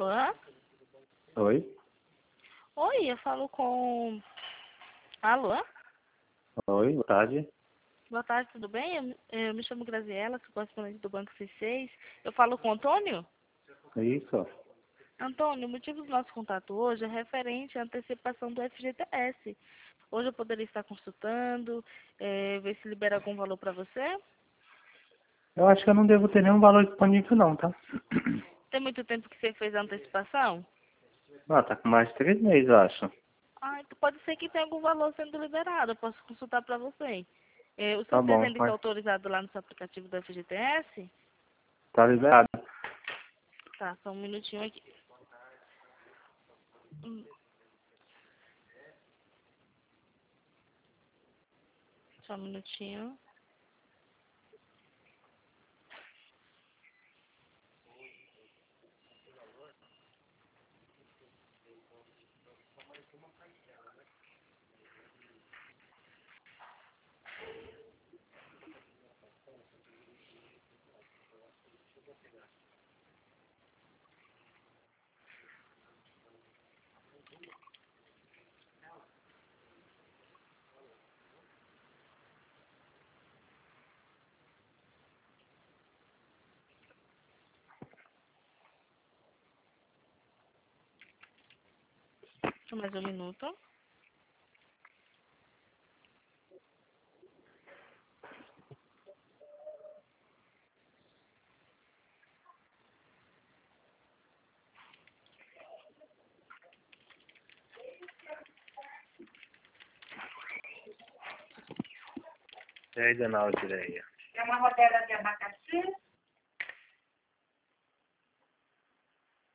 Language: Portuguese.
Alô? Oi? Oi, eu falo com... Alô? Oi, boa tarde. Boa tarde, tudo bem? Eu me chamo Graziela, sou correspondente do Banco C6. Eu falo com o Antônio? Isso. Antônio, o motivo do nosso contato hoje é referente à antecipação do FGTS. Hoje eu poderia estar consultando, ver se libera algum valor para você. Eu acho que eu não devo ter nenhum valor disponível não, tá? Tem muito tempo que você fez a antecipação? Ah, tá com mais de 3 meses, eu acho. Ah, então pode ser que tenha algum valor sendo liberado, eu posso consultar para você. O seu Tá bom, CZN está mas autorizado lá no seu aplicativo do FGTS? tá liberado. Tá, só um minutinho aqui. Hum, Só um minutinho. Só mais um minuto. E aí, dona Aldireia?